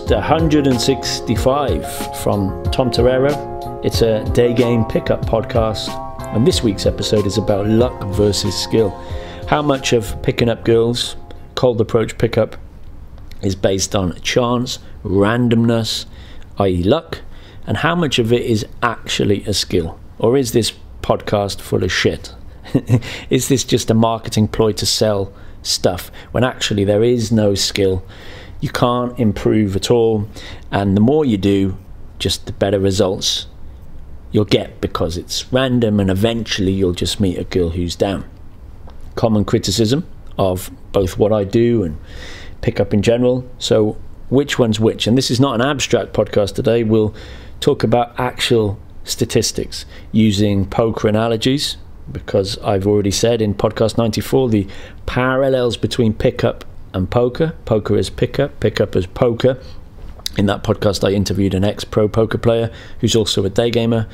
podcast 165 from Tom Torero. It's a day game pickup podcast, and this week's episode is about luck versus skill. How much of picking up girls, cold approach pickup, is based on chance, randomness, i.e. luck, and how much of it is actually a skill? Or is this podcast full of shit? Is this just a marketing ploy to sell stuff when actually there is no skill? You can't improve at all, and the more you do, just the better results you'll get, because it's random and eventually you'll just meet a girl who's down. Common criticism of both what I do and pick up in general. So which one's which? And this is not an abstract podcast today. We'll talk about actual statistics using poker analogies, because I've already said in podcast 94 the parallels between pickup and poker. Poker is pickup, pickup is poker. In that podcast I interviewed an ex-pro poker player who's also a day gamer.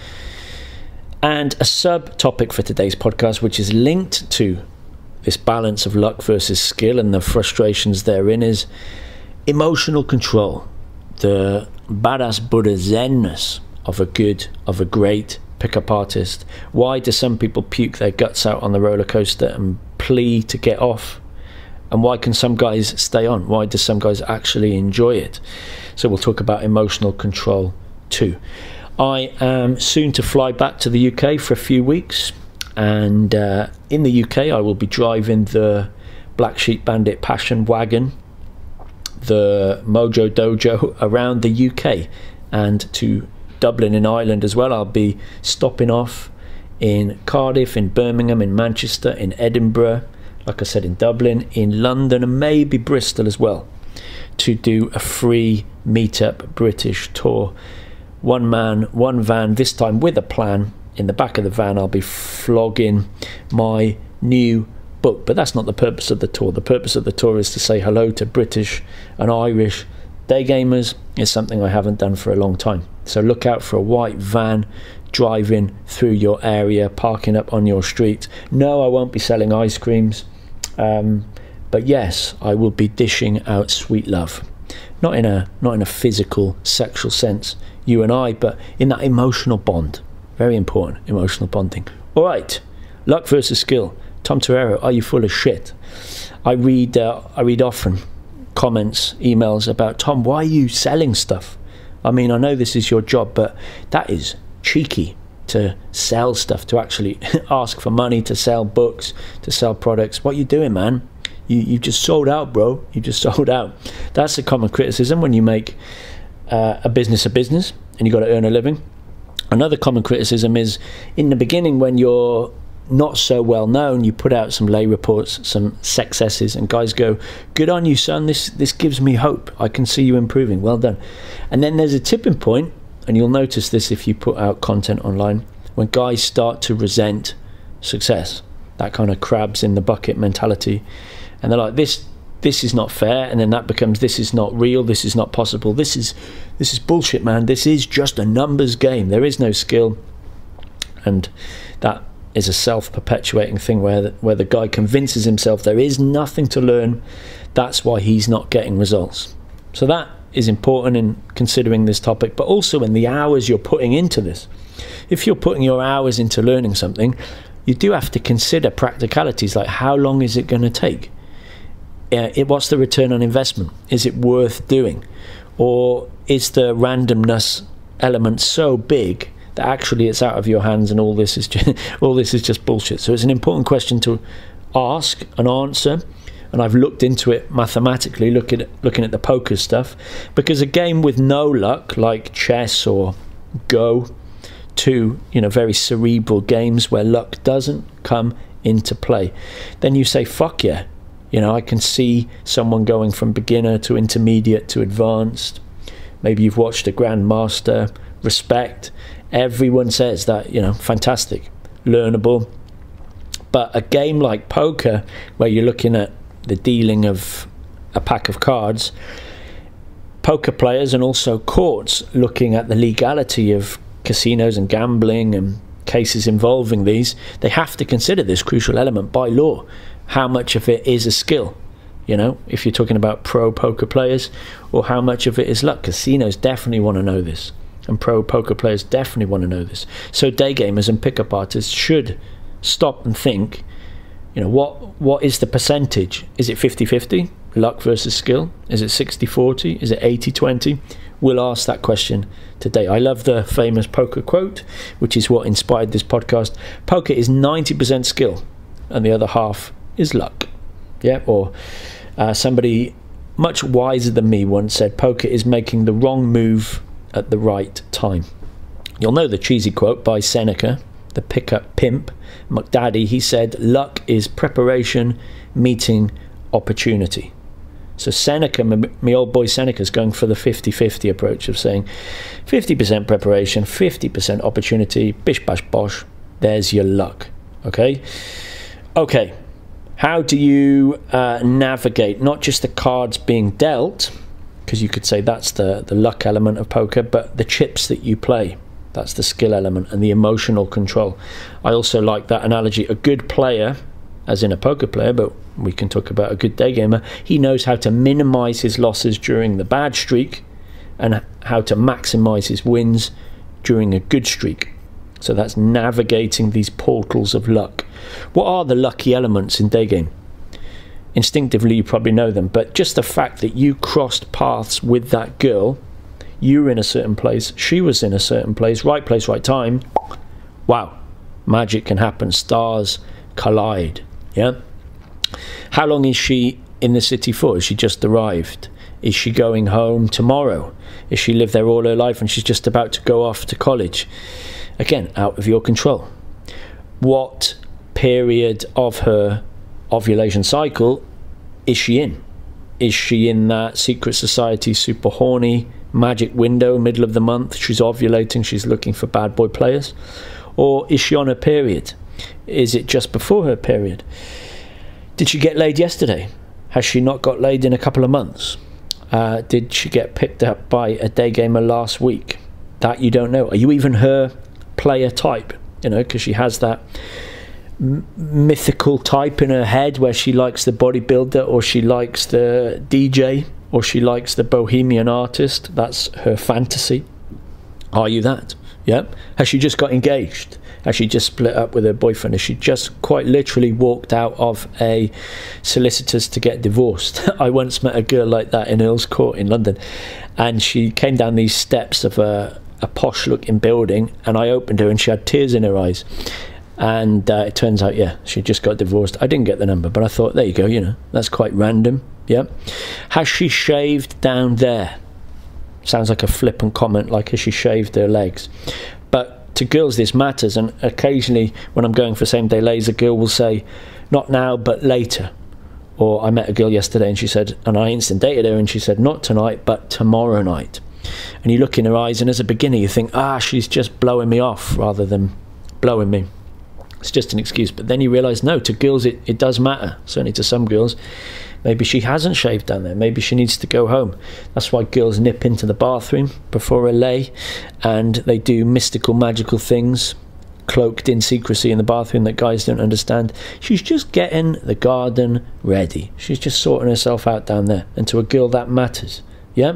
And a sub-topic for today's podcast, which is linked to this balance of luck versus skill and the frustrations therein, is emotional control. The badass Buddha Zen-ness of a great pickup artist. Why do some people puke their guts out on the roller coaster and plea to get off? And why can some guys stay on? Why do some guys actually enjoy it? So we'll talk about emotional control too. I am soon to fly back to the UK for a few weeks, and in the UK I will be driving the Black Sheep Bandit Passion Wagon, the Mojo Dojo, around the UK and to Dublin in Ireland as well. I'll be stopping off in Cardiff, in Birmingham, in Manchester, in Edinburgh, like I said, in Dublin, in London, and maybe Bristol as well, to do a free meetup British tour. One man, one van, this time with a plan. In the back of the van I'll be flogging my new book, but that's not the purpose of the tour. The purpose of the tour is to say hello to British and Irish day gamers. It's something I haven't done for a long time. So look out for a white van driving through your area, parking up on your street. No, I won't be selling ice creams, but yes, I will be dishing out sweet love. Not in a physical, sexual sense, you and I, but in that emotional bond. Very important, emotional bonding. All right, luck versus skill. Tom Torero, are you full of shit? I read often comments, emails about, Tom, why are you selling stuff? I mean, I know this is your job, but that is cheeky to sell stuff, to actually ask for money, to sell books, to sell products. What are you doing, man? You just sold out, bro. You just sold out. That's a common criticism when you make a business and you got to earn a living. Another common criticism is in the beginning, when you're not so well known, you put out some lay reports, some successes, and guys go, good on you, son, this gives me hope, I can see you improving, well done. And then there's a tipping point, and you'll notice this if you put out content online, when guys start to resent success, that kind of crabs in the bucket mentality, and they're like, this is not fair, and then that becomes, this is not real, this is not possible, this is bullshit, man, this is just a numbers game, there is no skill. And that is a self-perpetuating thing where the guy convinces himself there is nothing to learn. That's why he's not getting results. So that is important in considering this topic, but also in the hours you're putting into this. If you're putting your hours into learning something, you do have to consider practicalities, like how long is it going to take? What's the return on investment? Is it worth doing? Or is the randomness element so big that actually it's out of your hands and all this is just bullshit? So it's an important question to ask and answer, and I've looked into it mathematically, looking at the poker stuff, because a game with no luck, like chess or Go, to very cerebral games where luck doesn't come into play, then you say, fuck yeah, I can see someone going from beginner to intermediate to advanced. Maybe you've watched a grandmaster, respect. Everyone says that, fantastic, learnable. But a game like poker, where you're looking at the dealing of a pack of cards, poker players and also courts looking at the legality of casinos and gambling and cases involving these, they have to consider this crucial element by law. How much of it is a skill? you know, if you're talking about pro poker players, or how much of it is luck? Casinos definitely want to know this, and pro poker players definitely want to know this. So day gamers and pickup artists should stop and think, you know, what is the percentage? Is it 50-50, luck versus skill? Is it 60-40? Is it 80-20? We'll ask that question today. I love the famous poker quote, which is what inspired this podcast. Poker is 90% skill and the other half is luck. Yeah, or somebody much wiser than me once said, poker is making the wrong move at the right time. You'll know the cheesy quote by Seneca, the pickup pimp, McDaddy. He said, luck is preparation meeting opportunity. So Seneca, my old boy Seneca's going for the 50-50 approach of saying 50% preparation, 50% opportunity, bish bash bosh, there's your luck. Okay, how do you navigate not just the cards being dealt, because you could say that's the luck element of poker, but the chips that you play, that's the skill element and the emotional control. I also like that analogy. A good player, as in a poker player, but we can talk about a good day gamer, he knows how to minimize his losses during the bad streak and how to maximize his wins during a good streak. So that's navigating these portals of luck. What are the lucky elements in day game? Instinctively you probably know them, but just the fact that you crossed paths with that girl, you were in a certain place, she was in a certain place, right time, wow, magic can happen, stars collide. Yeah. How long is she in the city for? Is she just arrived? Is she going home tomorrow? Is she lived there all her life and she's just about to go off to college? Again, out of your control. What period of her ovulation cycle is she in? Is she in that secret society super horny magic window, middle of the month? She's ovulating, she's looking for bad boy players. Or is she on her period? Is it just before her period? Did she get laid yesterday? Has she not got laid in a couple of months? Did she get picked up by a day gamer last week? That you don't know. Are you even her player type? You know, because she has that mythical type in her head where she likes the bodybuilder, or she likes the DJ, or she likes the bohemian artist. That's her fantasy. Are you that? Yeah. Has she just got engaged? Has she just split up with her boyfriend? Has she just quite literally walked out of a solicitor's to get divorced? I once met a girl like that in Earl's Court in London, and she came down these steps of a posh looking building, and I opened her and she had tears in her eyes, and it turns out, yeah, she just got divorced. I didn't get the number, but I thought, there you go, you know, that's quite random. Yeah. Has she shaved down there? Sounds like a flippant comment, like has she shaved her legs? But to girls this matters, and occasionally when I'm going for same day lays, a girl will say, not now but later. Or I met a girl yesterday and she said, and I instant dated her, and she said, not tonight but tomorrow night. And you look in her eyes, and as a beginner you think, she's just blowing me off rather than blowing me. It's just an excuse. But then you realise, no, to girls it does matter. Certainly to some girls. Maybe she hasn't shaved down there. Maybe she needs to go home. That's why girls nip into the bathroom before a lay, and they do mystical, magical things cloaked in secrecy in the bathroom that guys don't understand. She's just getting the garden ready. She's just sorting herself out down there. And to a girl, that matters. Yeah?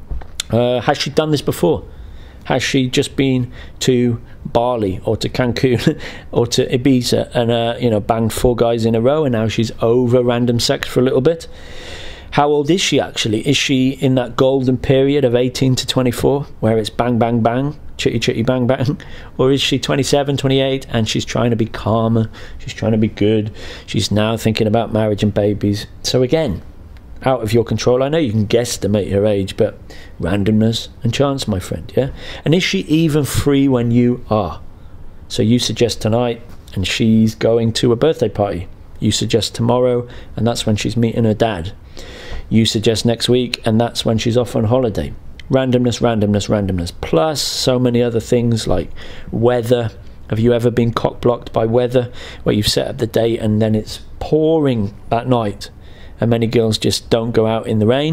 Has she done this before? Has she just been to Bali or to Cancun or to Ibiza and banged 4 guys in a row, and now she's over random sex for a little bit? How old is she actually? Is she in that golden period of 18 to 24 where it's bang bang bang, chitty chitty bang bang? Or is she 27, 28 and she's trying to be calmer, she's trying to be good, she's now thinking about marriage and babies? So again, out of your control. I know you can guesstimate her age, but randomness and chance, my friend. Yeah. And is she even free when you are? So you suggest tonight and she's going to a birthday party. You suggest tomorrow and that's when she's meeting her dad. You suggest next week and that's when she's off on holiday. Randomness, randomness, randomness, plus so many other things like weather. Have you ever been cock-blocked by weather where you've set up the date and then it's pouring that night? And many girls just don't go out in the rain.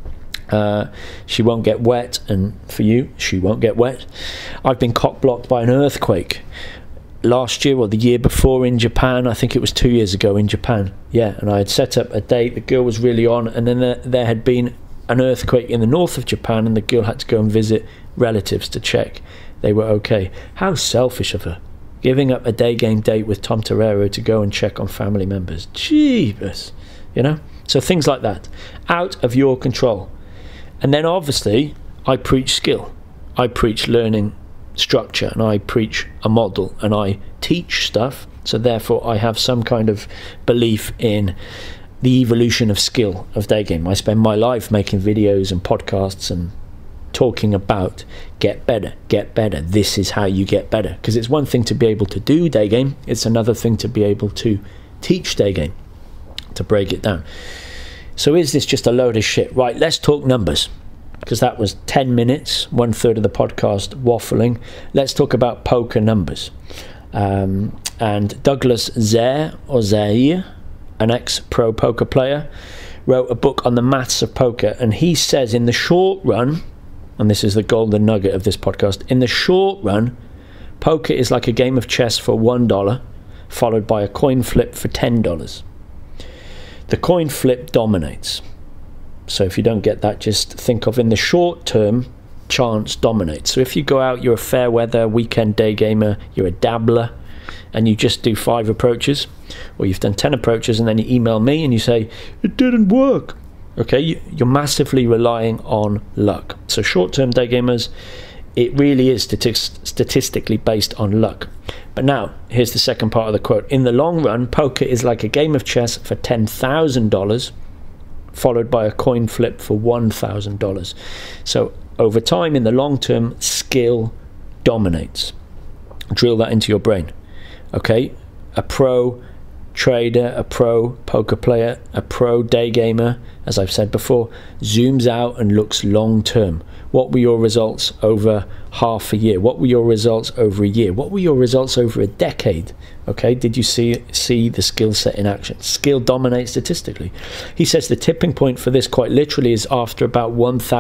She won't get wet, and for you, she won't get wet. I've been cock-blocked by an earthquake. last year or the year before in Japan. I think it was 2 years ago in Japan. Yeah, and I had set up a date. The girl was really on, and then there had been an earthquake in the north of Japan, and the girl had to go and visit relatives to check they were okay. How selfish of her, giving up a day game date with Tom Torero to go and check on family members. Jeebus, you know. So things like that, out of your control. And then obviously I preach skill, I preach learning structure, and I preach a model, and I teach stuff. So therefore I have some kind of belief in the evolution of skill of day game. I spend my life making videos and podcasts and talking about get better, this is how you get better. Because it's one thing to be able to do day game, it's another thing to be able to teach day game, to break it down. So is this just a load of shit? Right, let's talk numbers, because that was 10 minutes, 1/3 of the podcast waffling. Let's talk about poker numbers. And Douglas Zaire, or Zaire, an ex-pro poker player, wrote a book on the maths of poker, and he says in the short run, and this is the golden nugget of this podcast, in the short run, poker is like a game of chess for $1, followed by a coin flip for $10. The coin flip dominates. So if you don't get that, just think of in the short term, chance dominates. So if you go out, you're a fair weather weekend day gamer, you're a dabbler, and you just do 5 approaches, or you've done 10 approaches, and then you email me and you say, it didn't work. Okay, you're massively relying on luck. So short-term day gamers, it really is statistically based on luck. But now, here's the second part of the quote. In the long run, poker is like a game of chess for $10,000, followed by a coin flip for $1,000. So over time, in the long term, skill dominates. Drill that into your brain. Okay, a pro trader, a pro poker player, a pro day gamer, as I've said before, zooms out and looks long term. What were your results over half a year? What were your results over a year? What were your results over a decade? Okay, did you see the skill set in action? Skill dominates statistically. He says the tipping point for this quite literally is after about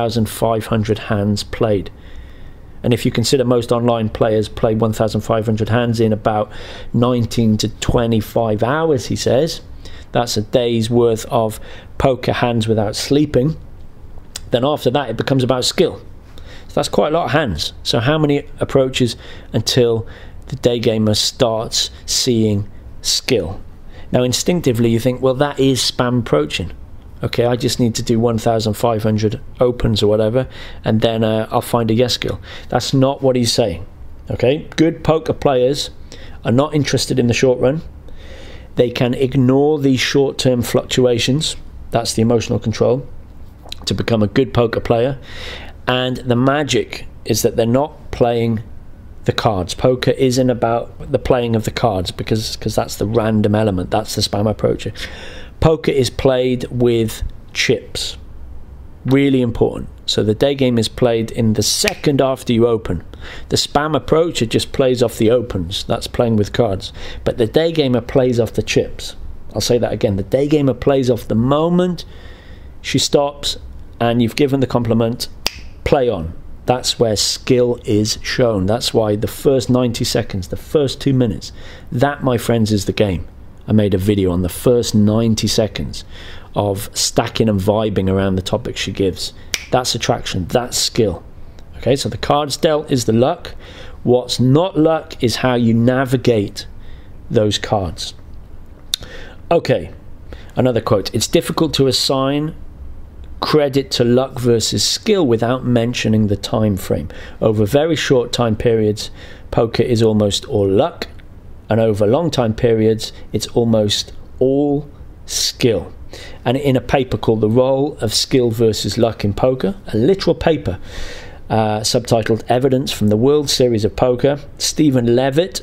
1,500 hands played. And if you consider most online players play 1,500 hands in about 19 to 25 hours, he says, that's a day's worth of poker hands without sleeping. Then after that, it becomes about skill. So that's quite a lot of hands. So how many approaches until the day gamer starts seeing skill? Now, instinctively, you think, well, that is spam approaching. Okay, I just need to do 1,500 opens or whatever, and then I'll find a yes skill. That's not what he's saying. Okay, good poker players are not interested in the short run. They can ignore these short-term fluctuations. That's the emotional control to become a good poker player. And the magic is that they're not playing the cards. Poker isn't about the playing of the cards, because that's the random element. That's the spam approach. Poker is played with chips. Really important. So the day game is played in the second after you open. The spam approach, it just plays off the opens. That's playing with cards. But the day gamer plays off the chips. I'll say that again. The day gamer plays off the moment she stops and you've given the compliment, play on. That's where skill is shown. That's why the first 90 seconds, the first 2 minutes, that, my friends, is the game. I made a video on the first 90 seconds of stacking and vibing around the topics she gives. That's attraction, that's skill. Okay, so the cards dealt is the luck. What's not luck is how you navigate those cards. Okay, another quote. It's difficult to assign credit to luck versus skill without mentioning the time frame. Over very short time periods, poker is almost all luck, and over long time periods, it's almost all skill. And in a paper called The Role of Skill versus Luck in Poker, a literal paper subtitled Evidence from the World Series of Poker, Stephen Levitt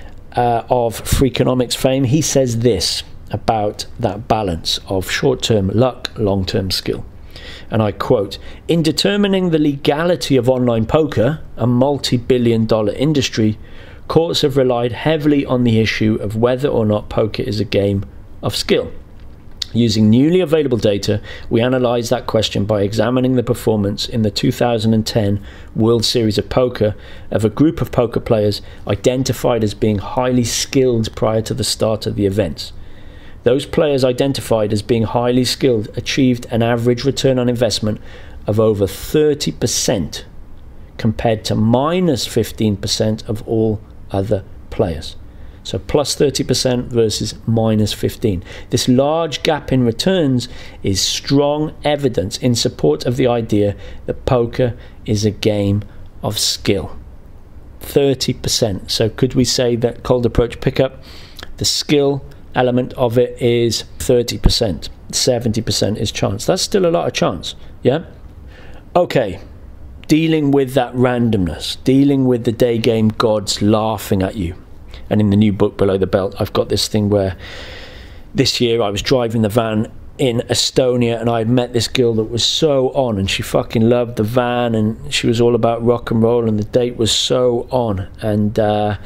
of Freakonomics fame, he says this about that balance of short-term luck, long-term skill. And I quote, "In determining the legality of online poker, a multi-billion-dollar industry, courts have relied heavily on the issue of whether or not poker is a game of skill. Using newly available data, we analysed that question by examining the performance in the 2010 World Series of Poker of a group of poker players identified as being highly skilled prior to the start of the events. Those players identified as being highly skilled achieved an average return on investment of over 30% compared to minus 15% of all other players. So plus 30% versus minus 15. This large gap in returns is strong evidence in support of the idea that poker is a game of skill. 30%. So could we say that cold approach pickup, the skill element of it is 30%. 70% is chance. That's still a lot of chance. Yeah? Okay. Dealing with that randomness. Dealing with the day game gods laughing at you. And in the new book, Below the Belt, I've got this thing where this year I was driving the van in Estonia and I had met this girl that was so on, and she fucking loved the van and she was all about rock and roll, and the date was so on. And I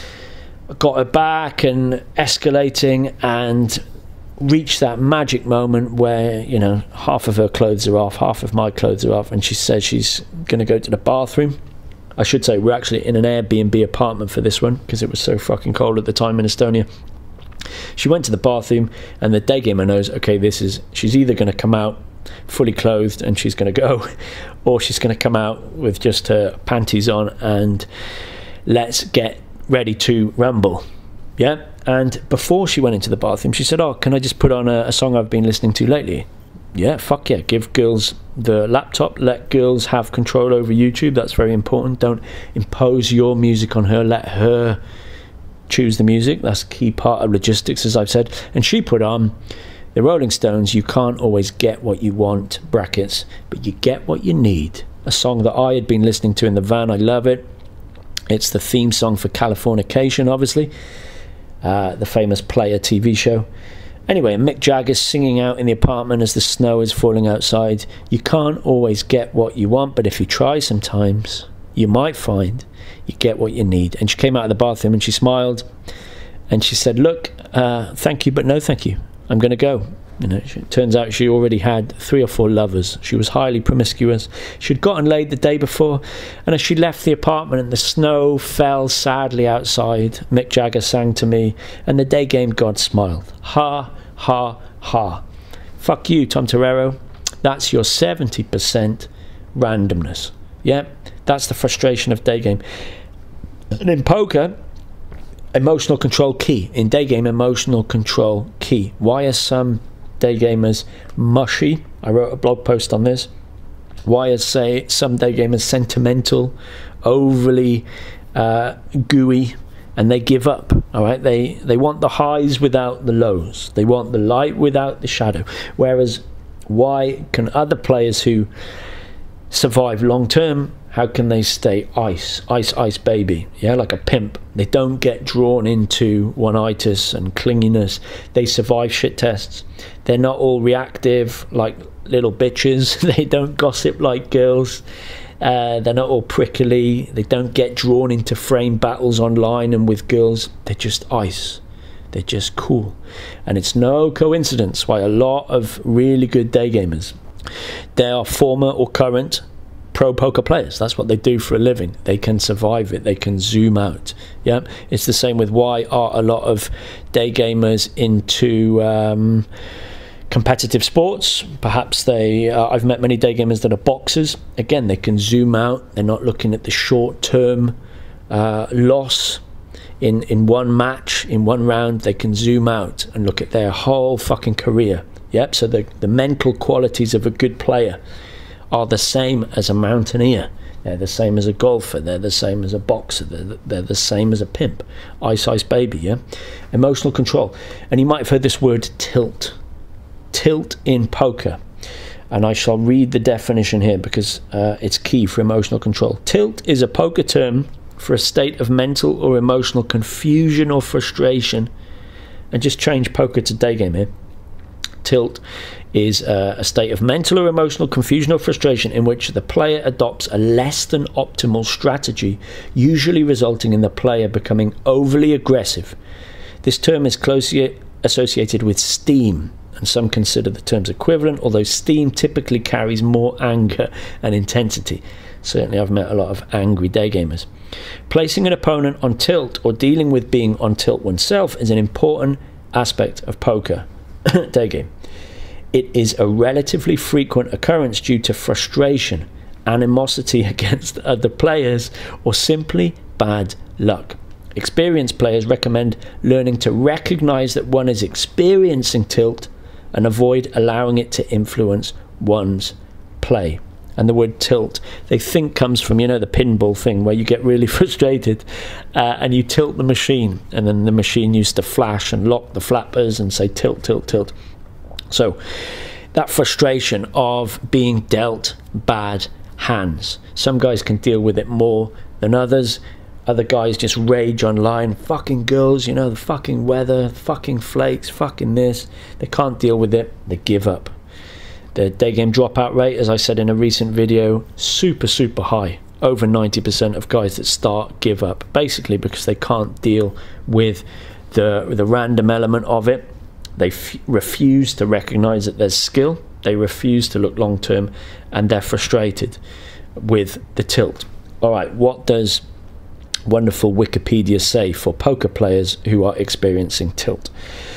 got her back and escalating and reached that magic moment where, you know, half of her clothes are off, half of my clothes are off, and she said she's going to go to the bathroom. I should say we're actually in an Airbnb apartment for this one because it was so fucking cold at the time in Estonia. She went to the bathroom and the day gamer knows, okay, she's either going to come out fully clothed and she's going to go, or she's going to come out with just her panties on and let's get ready to rumble. Yeah. And before she went into the bathroom, she said, oh, can I just put on a song I've been listening to lately? Yeah, fuck yeah. Give girls the laptop. Let girls have control over YouTube. That's very important. Don't impose your music on her. Let her choose the music. That's a key part of logistics, as I've said. And she put on the Rolling Stones' You Can't Always Get What You Want, brackets, but you get what you need. A song that I had been listening to in the van. I love it. It's the theme song for Californication, obviously. The famous Player TV show. Anyway, Mick Jagger's singing out in the apartment as the snow is falling outside. You can't always get what you want, but if you try sometimes, you might find you get what you need. And she came out of the bathroom and she smiled and she said, look, thank you, but no thank you. I'm going to go. You know, it turns out she already had 3 or 4 lovers. She was highly promiscuous. She'd gotten laid the day before, and as she left the apartment and the snow fell sadly outside, Mick Jagger sang to me, and the day game god smiled. Ha, ha, ha. Fuck you, Tom Torero. That's your 70% randomness. Yeah, that's the frustration of day game. And in poker, emotional control key. In day game, emotional control key. Why are some day gamers mushy? I wrote a blog post on this. Why are some day gamers sentimental, overly gooey, and they give up? All right, they want the highs without the lows. They want the light without the shadow. Whereas, why can other players who survive long term, how can they stay ice baby? Yeah, like a pimp. They don't get drawn into one-itis and clinginess. They survive shit tests. They're not all reactive like little bitches. They don't gossip like girls. They're not all prickly. They don't get drawn into frame battles online and with girls. They're just ice. They're just cool. And it's no coincidence why a lot of really good day gamers, they are former or current pro poker players. That's what they do for a living. They can survive it. They can zoom out. Yeah, it's the same with why are a lot of day gamers into competitive sports. Perhaps I've met many day gamers that are boxers. Again, they can zoom out. They're not looking at the short-term loss in one match, in one round. They can zoom out and look at their whole fucking career. Yep. So the mental qualities of a good player are the same as a mountaineer. They're the same as a golfer. They're the same as a boxer. They're the same as a pimp. Ice baby, yeah? Emotional control. And you might have heard this word tilt. Tilt in poker. And I shall read the definition here because it's key for emotional control. Tilt is a poker term for a state of mental or emotional confusion or frustration. And just change poker to day game here. Tilt is a state of mental or emotional confusion or frustration in which the player adopts a less than optimal strategy, usually resulting in the player becoming overly aggressive. This term is closely associated with steam, and and some consider the terms equivalent, although Steam typically carries more anger and intensity. Certainly I've met a lot of angry day gamers. Placing an opponent on tilt or dealing with being on tilt oneself is an important aspect of poker day game. It is a relatively frequent occurrence due to frustration, animosity against other players, or simply bad luck. Experienced players recommend learning to recognize that one is experiencing tilt and avoid allowing it to influence one's play. And the word tilt, they think, comes from, you know, the pinball thing where you get really frustrated and you tilt the machine, and then the machine used to flash and lock the flappers and say tilt, tilt, tilt. So that frustration of being dealt bad hands. Some guys can deal with it more than others. Other guys just rage online. Fucking girls, you know, the fucking weather, fucking flakes, fucking this. They can't deal with it. They give up. The day game dropout rate, as I said in a recent video, super, super high. Over 90% of guys that start give up, basically because they can't deal with the random element of it. They refuse to recognize that there's skill. They refuse to look long term, and they're frustrated with the tilt. All right, what does wonderful Wikipedia say for poker players who are experiencing tilt?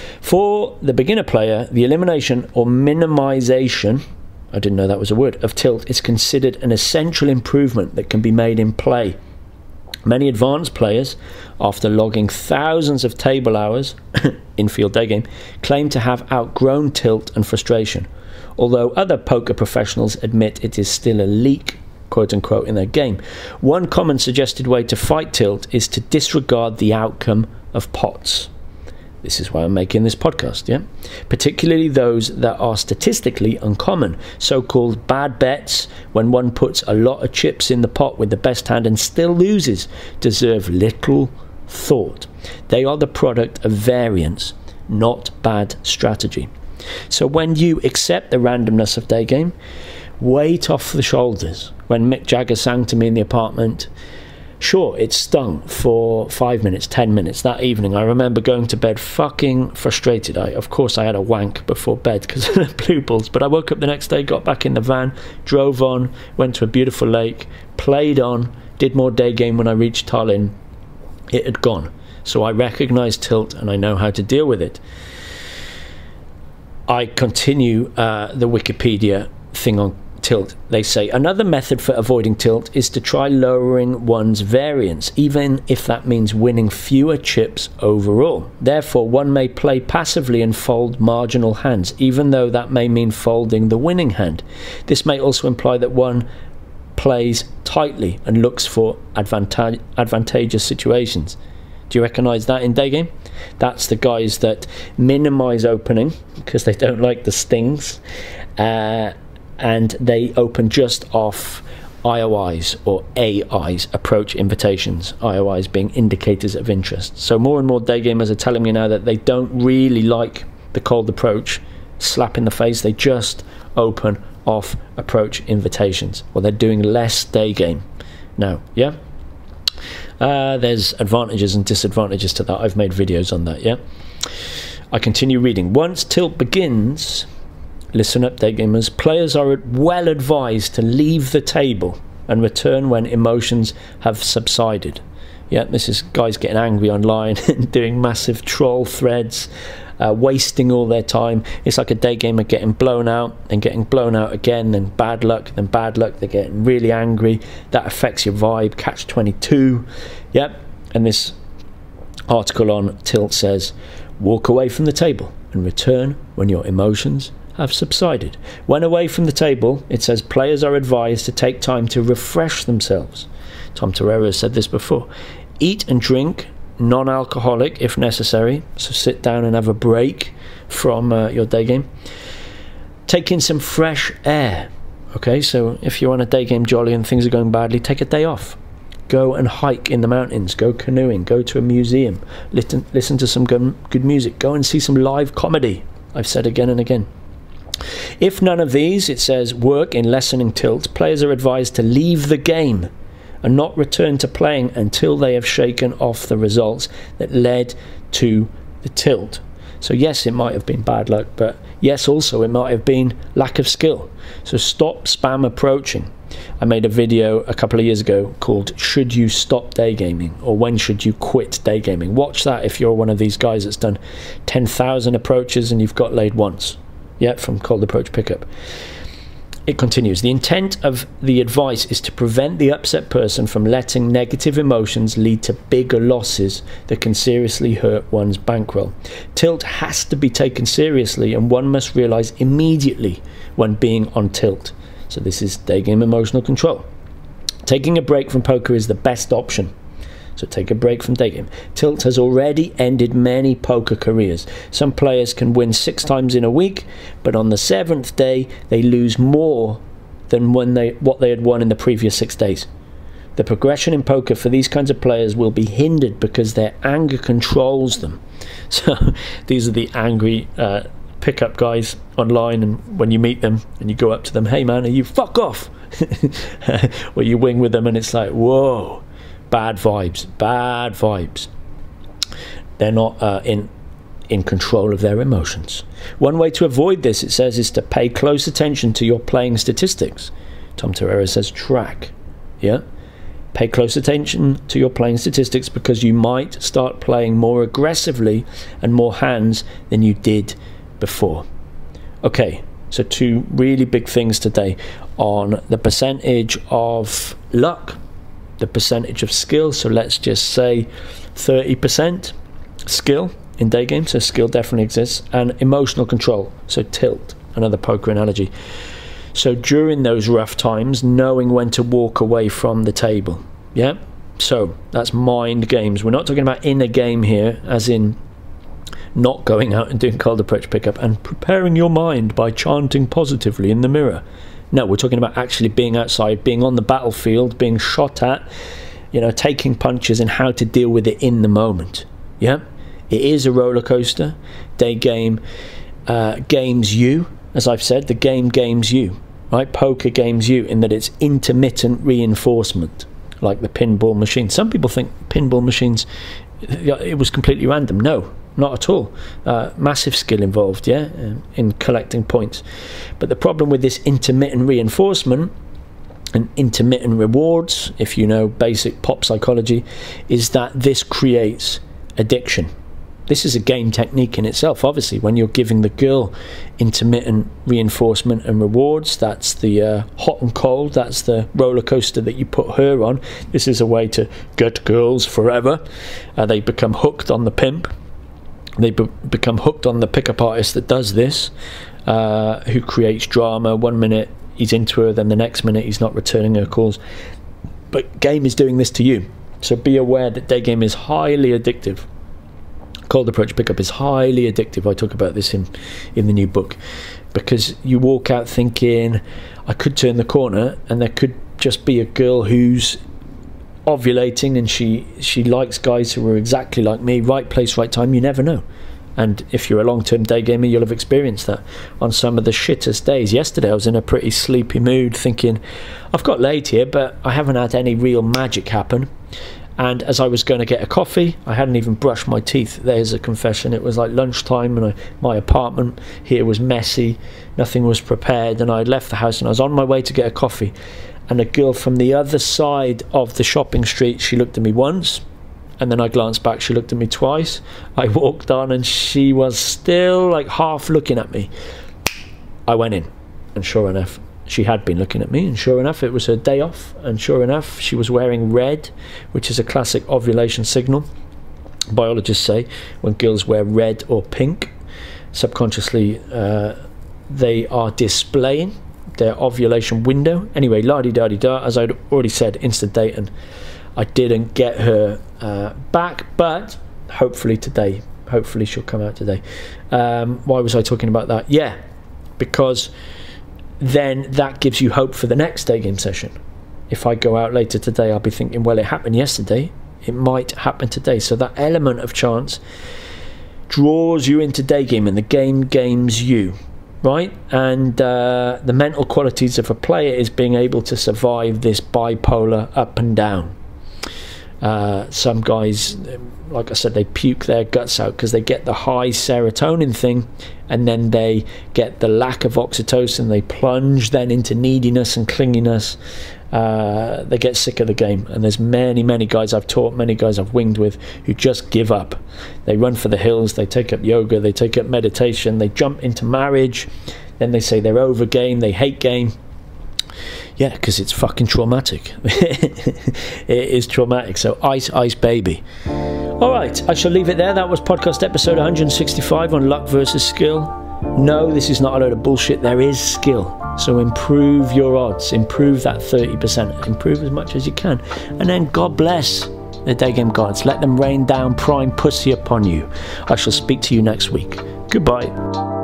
For the beginner player, the elimination or minimization, I didn't know that was a word, of tilt is considered an essential improvement that can be made in play. Many advanced players, after logging thousands of table hours in field day game, claim to have outgrown tilt and frustration, although other poker professionals admit it is still a leak, quote unquote, in their game. One common suggested way to fight tilt is to disregard the outcome of pots. This is why I'm making this podcast, yeah? Particularly those that are statistically uncommon. So-called bad bets, when one puts a lot of chips in the pot with the best hand and still loses, deserve little thought. They are the product of variance, not bad strategy. So when you accept the randomness of day game, weight off the shoulders. When Mick Jagger sang to me in the apartment, sure, it stung for 5 minutes, 10 minutes that evening. I remember going to bed fucking frustrated. Of course I had a wank before bed because of the blue balls, but I woke up the next day, got back in the van, drove on, went to a beautiful lake, played on, did more day game. When I reached Tallinn, it had gone. So I recognise tilt and I know how to deal with it. I continue the Wikipedia thing on tilt. They say another method for avoiding tilt is to try lowering one's variance, even if that means winning fewer chips overall. Therefore, one may play passively and fold marginal hands, even though that may mean folding the winning hand. This may also imply that one plays tightly and looks for advantageous situations. Do you recognise that in day game? That's the guys that minimise opening because they don't like the stings, and they open just off IOIs or AIs, approach invitations, IOIs being indicators of interest. So more and more day gamers are telling me now that they don't really like the cold approach, slap in the face. They just open off approach invitations, or they're doing less day game now. Yeah, there's advantages and disadvantages to that. I've made videos on that. Yeah, I continue reading. Once tilt begins, listen up, day gamers, players are well advised to leave the table and return when emotions have subsided. Yeah, this is guys getting angry online and doing massive troll threads, wasting all their time. It's like a day gamer getting blown out and getting blown out again, then bad luck, then bad luck. They're getting really angry. That affects your vibe. Catch-22. Yep. And this article on tilt says, walk away from the table and return when your emotions have subsided. When away from the table, it says players are advised to take time to refresh themselves. Tom Torero said this before. Eat and drink non-alcoholic if necessary, so sit down and have a break from your day game. Take in some fresh air. Okay, so if you're on a day game jolly and things are going badly, take a day off. Go and hike in the mountains, go canoeing, go to a museum, listen to some good music, go and see some live comedy. I've said again and again. If none of these, it says, work in lessening tilt, players are advised to leave the game and not return to playing until they have shaken off the results that led to the tilt. So yes, it might have been bad luck, but yes, also it might have been lack of skill. So stop spam approaching. I made a video a couple of years ago called "Should You Stop Day Gaming?" or "When Should You Quit Day Gaming?" Watch that if you're one of these guys that's done 10,000 approaches and you've got laid once. Yeah, from Cold Approach Pickup. It continues. The intent of the advice is to prevent the upset person from letting negative emotions lead to bigger losses that can seriously hurt one's bankroll. Tilt has to be taken seriously, and one must realize immediately when being on tilt. So this is day game emotional control. Taking a break from poker is the best option. So take a break from day game. Tilt has already ended many poker careers. Some players can win 6 times in a week, but on the 7th day they lose more than what they had won in the previous 6 days. The progression in poker for these kinds of players will be hindered because their anger controls them. So these are the angry pickup guys online, and when you meet them and you go up to them, "Hey man, are you fuck off?" Or you wing with them and it's like, whoa. Bad vibes. They're not in control of their emotions. One way to avoid this, it says, is to pay close attention to your playing statistics. Tom Torreira says track. Yeah, pay close attention to your playing statistics, because you might start playing more aggressively and more hands than you did before. Okay, so 2 really big things today on the percentage of luck, the percentage of skill. So let's just say 30% skill in day games. So skill definitely exists. And emotional control. So tilt, another poker analogy. So during those rough times, knowing when to walk away from the table. Yeah. So that's mind games. We're not talking about in a game here, as in not going out and doing Cold Approach Pickup and preparing your mind by chanting positively in the mirror. No, we're talking about actually being outside, being on the battlefield, being shot at, taking punches, and how to deal with it in the moment. Yeah, it is a roller coaster. Day game games you, as I've said. The game games you, right? Poker games you in that it's intermittent reinforcement, like the pinball machine. Some people think pinball machines, it was completely random. No, not at all. Massive skill involved, yeah, in collecting points. But the problem with this intermittent reinforcement and intermittent rewards, if you know basic pop psychology, is that this creates addiction. This is a game technique in itself, obviously. When you're giving the girl intermittent reinforcement and rewards, that's the hot and cold, that's the roller coaster that you put her on. This is a way to get girls forever. They become hooked on the pimp. They become hooked on the pickup artist that does this, who creates drama. 1 minute he's into her, then the next minute he's not returning her calls. But game is doing this to you. So be aware that day game is highly addictive. Cold Approach Pickup is highly addictive. I talk about this in the new book, because you walk out thinking, I could turn the corner and there could just be a girl who's ovulating and she likes guys who are exactly like me. Right place, right time. You never know. And if you're a long-term day gamer, you'll have experienced that on some of the shittest days. Yesterday I was in a pretty sleepy mood thinking, I've got laid here, but I haven't had any real magic happen. And as I was going to get a coffee, I hadn't even brushed my teeth. There's a confession. It was like lunchtime, and my apartment here was messy. Nothing was prepared, and I had left the house, and I was on my way to get a coffee. And a girl from the other side of the shopping street, she looked at me once, and then I glanced back, she looked at me twice. I walked on, and she was still like half looking at me. I went in, and sure enough, she had been looking at me, and sure enough, it was her day off, and sure enough, she was wearing red, which is a classic ovulation signal. Biologists say when girls wear red or pink, subconsciously they are displaying their ovulation window. Anyway, la-di-da-di-da, as I'd already said, instant date, and I didn't get her back, but hopefully today, hopefully she'll come out today. Why was I talking about that? Yeah, because then that gives you hope for the next day game session. If I go out later today, I'll be thinking, well, it happened yesterday, it might happen today. So that element of chance draws you into day game, and the game games you, right? And the mental qualities of a player is being able to survive this bipolar up and down. Some guys, like I said, they puke their guts out because they get the high serotonin thing, and then they get the lack of oxytocin. They plunge then into neediness and clinginess. They get sick of the game, and there's many guys I've taught, many guys I've winged with, who just give up. They run for the hills, they take up yoga, they take up meditation, they jump into marriage, then they say they're over game, they hate game. Yeah, because it's fucking traumatic. It is traumatic. So ice baby. All right, I shall leave it there. That was podcast episode 165 on luck versus skill. No, this is not a load of bullshit. There is skill. So improve your odds. Improve that 30%. Improve as much as you can. And then God bless the day game gods. Let them rain down prime pussy upon you. I shall speak to you next week. Goodbye.